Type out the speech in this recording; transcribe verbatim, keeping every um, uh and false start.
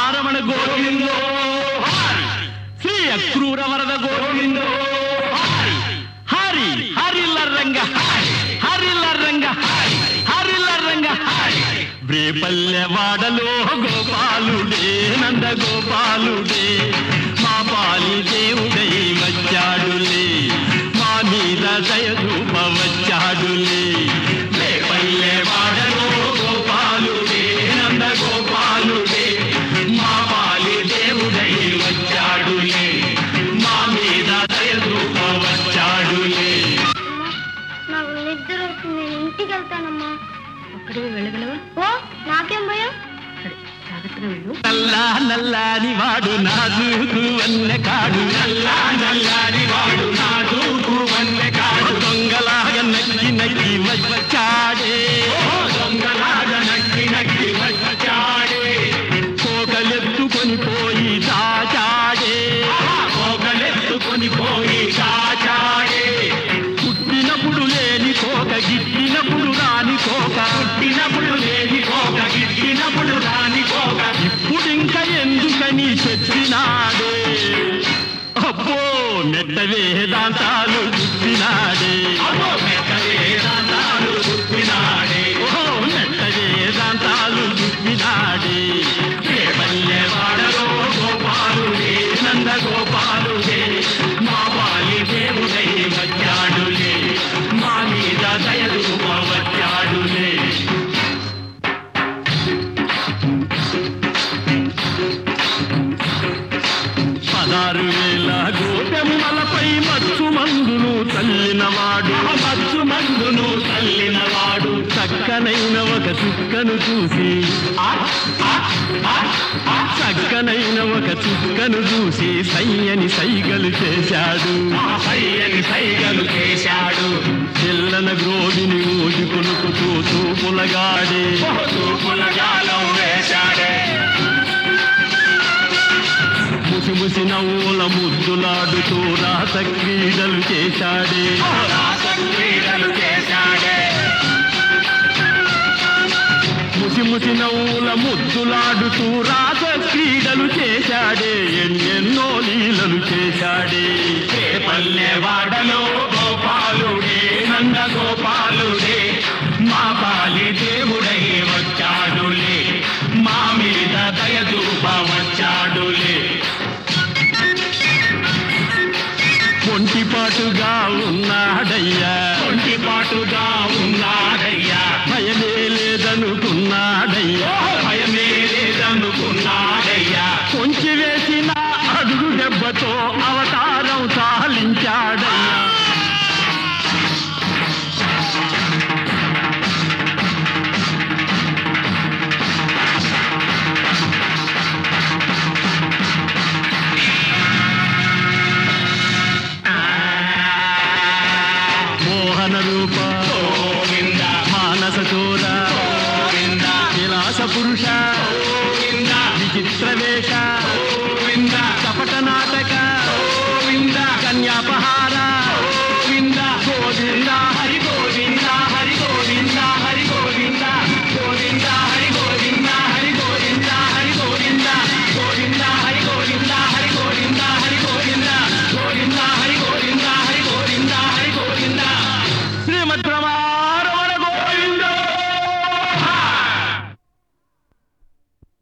రాధారమణ గోవిందో శ్రీ అక్రూర వరద గోవిందో హరి హరిల రంగ హరిల రంగ హరిల రంగ రేపల్లె వాడలో గోపాలుడే నంద గోపాలుడే మా పాలి దేవుడై వచ్చాడులే మా మీద దయ రూప వచ్చాడులే రేపల్లె వాడలో గోపాలుడే నంద గోపాలుడే మా పాలి దేవుడై వచ్చాడులే మా మీద దయ రూప వచ్చాడులే. నాకు నిద్ర వస్తుంది, నేను ఇంటికి వెళ్తానమ్మా. అక్కడికి వెళ్ళగలవా? ఓ నాకేం భయం. సరే జాగ్రత్తగా వెళ్ళు. నల్లా నల్లాని వాడు నా దూకు వన్నె కాడు నల్లా నల్లాని వాడు నా దూకు వన్నె కాడు దొంగలాగా నక్కి నక్కి వచ్చాడే దొంగలాగా నక్కి నక్కి వచ్చాడే కోకలెత్తుకొని పోయి దాచాడే కోకలెత్తుకొని పోయి దాచాడే పుట్టినప్పుడు లేని కోక గిట్టినప్పుడు రాని కోక పుట్టినప్పుడు లేని కోక గిట్టినప్పుడు రాని కోక ఇప్పుడింక ఎందుకని చెప్పినాడే అబ్బో మెట్ట వేదాంతాలు చెప్పినాడే మెట్ట వేదాంతాలు చెప్పినాడే ఓ మెట్ట వేదాంతాలు చెప్పినాడే రేపల్లె వాడలో గోపాలుడే నంద గోపాలుడే మా బాలి దేవుడై వచ్చాడులే మా మీద దయరూప వచ్చాడులే. పదారు వేల గోపెమ్మలపై మచ్చు మందును తల్లినవాడు మచ్చు మందును తల్లినవాడు చక్కనైన ఒక చుక్కను చూసి చక్కనైన ఒక చుక్కను చూసి సయ్యని సైగలు చేశాడు సయ్యని సైగలు చేశాడు పిల్లన గ్రోవిని ఊది కొనుకుతూ తూపులగాడే తూపులగాలం వేశాడే ముసి ముసి నవ్వుల ముద్దులాడుతూ రాస క్రీడలు చేశాడే రాస క్రీడలు చేశాడే ముసి ముసి నవ్వుల ముద్దులాడుతూ రాస క్రీడలు చేశాడే ఎన్నెన్నో లీలలు చేశాడే రేపల్లె వాడలో గోపాలుడే నంద గోపాలుడే మా బాలి దేవుడై వచ్చాడులే మా మీద దయ చూప వచ్చాడులే. ఒంటిపాటుగా ఉన్నాడయ్యా ఒంటిపాటుగా ఉన్నాడయ్యా భయమే లేదనుకున్నాడయ్యా భయమే లేదనుకున్నాడయ్యా కొంచె వేసిన అడుగు దెబ్బతో అవతారం సాలించాడయ్యా. మోహన రూప మానస చోర విలాస పురుష విచిత్ర వేష